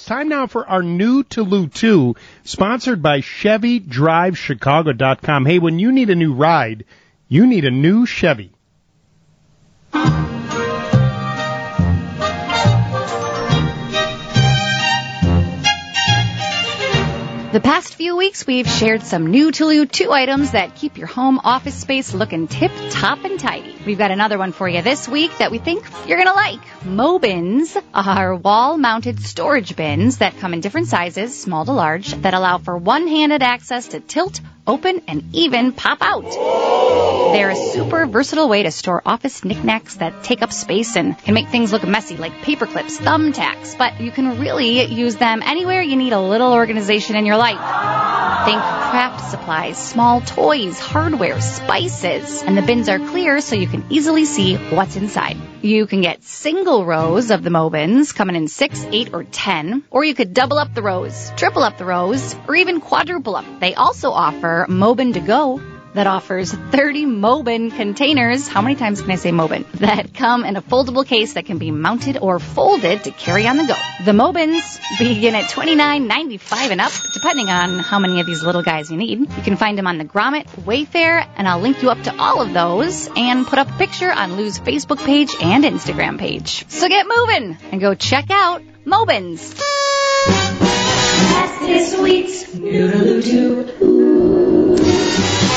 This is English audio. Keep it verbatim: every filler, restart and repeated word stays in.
time now for our new Toulouse two, sponsored by Chevy Drive Chicago dot com. Hey, when you need a new ride, you need a new Chevy. The past few weeks, we've shared some new Toulouse two items that keep your home office space looking tip-top and tidy. We've got another one for you this week that we think you're going to like. Mobins are wall-mounted storage bins that come in different sizes, small to large, that allow for one-handed access to tilt, open, and even pop out. They're a super versatile way to store office knickknacks that take up space and can make things look messy, like paper clips, thumbtacks, but you can really use them anywhere you need a little organization in your life. Think craft supplies, small toys, hardware, spices, and the bins are clear so you can easily see what's inside. You can get single rows of the Mobins, coming in six, eight, or ten, or you could double up the rows, triple up the rows, or even quadruple up. They also offer Mobin to go, that offers thirty Mobin containers. How many times can I say Mobin? That come in a foldable case that can be mounted or folded to carry on the go. The Mobins begin at twenty-nine ninety-five and up, depending on how many of these little guys you need. You can find them on the Grommet, Wayfair, and I'll link you up to all of those and put up a picture on Lou's Facebook page and Instagram page. So get moving and go check out Mobins. That's this week's New to Lou two.